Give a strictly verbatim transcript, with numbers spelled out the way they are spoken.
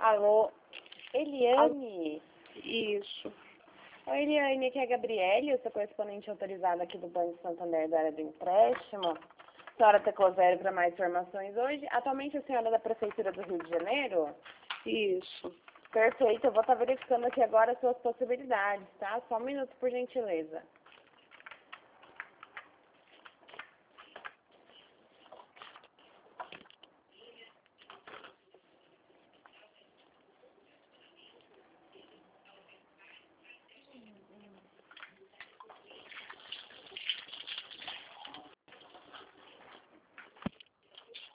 Alô, Alô, Eliane? isso. Oi, Eliane, aqui é a Gabriele, eu sou correspondente autorizada aqui do Banco Santander da área do empréstimo. A senhora Tecovero para mais informações hoje. Atualmente a senhora é da Prefeitura do Rio de Janeiro? Isso. Perfeito, eu vou estar verificando aqui agora as suas possibilidades, tá? Só um minuto, por gentileza.